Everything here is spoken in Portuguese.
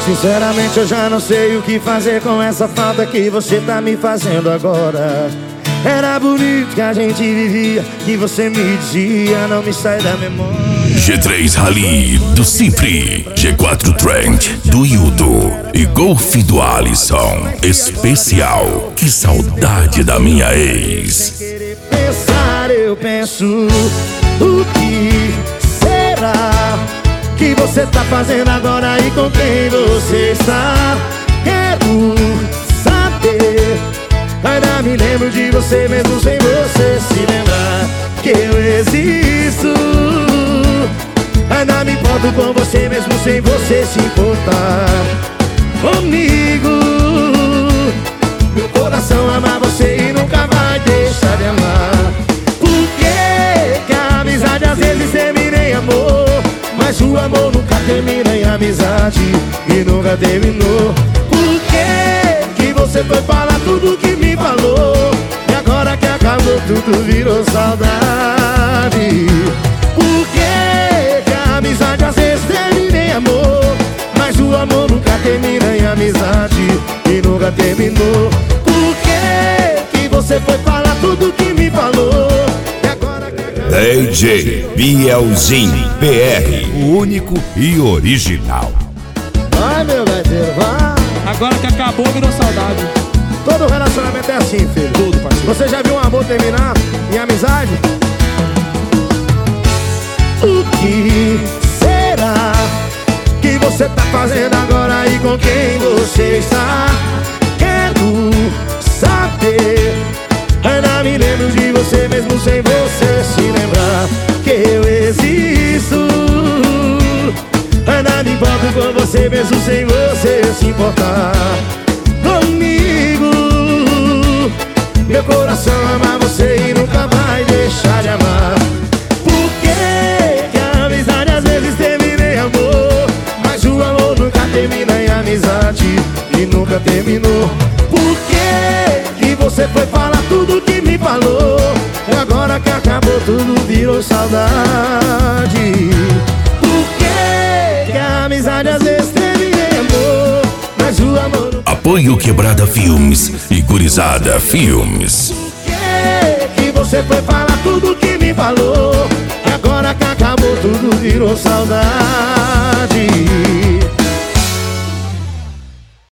Sinceramente eu já não sei o que fazer com essa falta que você tá me fazendo agora. Era bonito que a gente vivia, que você me dizia, não me sai da memória. G3 Rally do Cipri, G4 Trend do Hildo e Golf do Alisson. Especial, que saudade da minha ex. Querer pensar, eu penso, o que será que você tá fazendo agora e com quem você está? Quero saber. Ainda me lembro de você mesmo sem você se lembrar que eu existo. Ainda me importo com você mesmo sem você se importar comigo. Meu coração ama você e nunca vai deixar de amar. Por que a amizade às vezes termina em amor, mas o amor nunca termina em amizade e nunca terminou? Por que você foi falar tudo que me falou e agora que acabou tudo virou saudade? Por que a amizade às vezes termina em amor, mas o amor nunca termina em amizade e nunca terminou? Por que você foi falar tudo que me falou e agora que acabou... DJ Bielzinho PR, o único e original. Vai, meu gaiteiro, vai. Agora que acabou, virou saudade. Todo relacionamento é assim, filho. Tudo, parceiro. Você já viu um amor terminar em amizade? O que será que você tá fazendo agora e com quem você está? Quero saber. Ainda me lembro de você mesmo sem você se lembrar que eu existo. Ainda me importo com você mesmo sem você se importar comigo. Meu coração ama você e nunca vai deixar de amar. Por que a amizade às vezes termina em amor, mas o amor nunca termina em amizade e nunca terminou? Por que você foi falar tudo que me falou e agora que acabou tudo virou saudade? A amizade às vezes termina em amor, mas o amor nunca... Apoio Quebrada Filmes e Gurizada Filmes. Por que você foi falar tudo que me falou e agora que acabou tudo virou saudade?